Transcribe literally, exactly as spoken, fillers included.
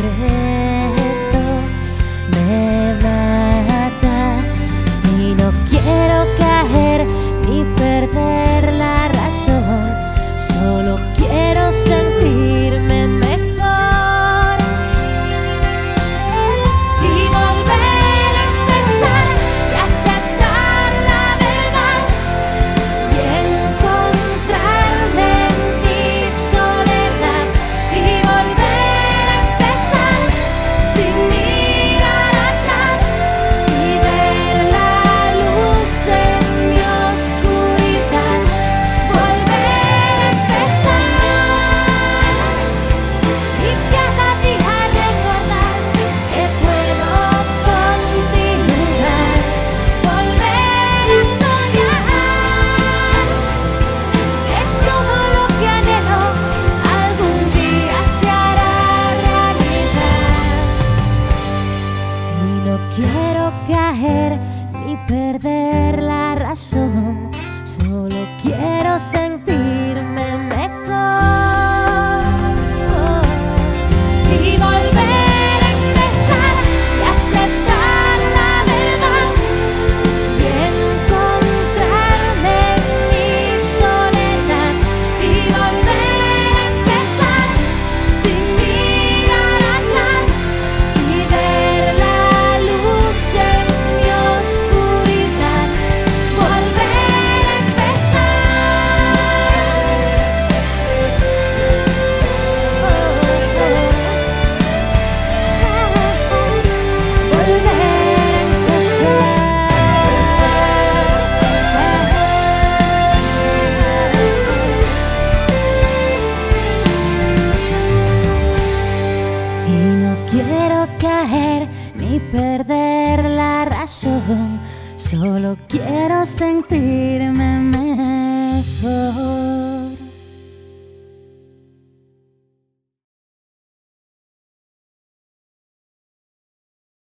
secreto me mata y no quiero caer ni perder la razón, solo quiero sentirme mejor y volver a empezar y aceptar la verdad y encontrarme en mi soledad y volver a empezar sin mirar atrás y ver la luz en mi oscuridad, volver a empezar y cada día recordar que puedo continuar, volver a soñar que todo lo que anhelo algún día se hará realidad y no quiero caer ni perder la razón, solo quiero sentirme mejor y volver a empezar y aceptar la verdad y encontrarme en mi soledad y volver a empezar sin mirar atrás y ver la luz en mi oscuridad, volver a empezar, y no quiero caer ni perder la razón, solo quiero sentirme mejor.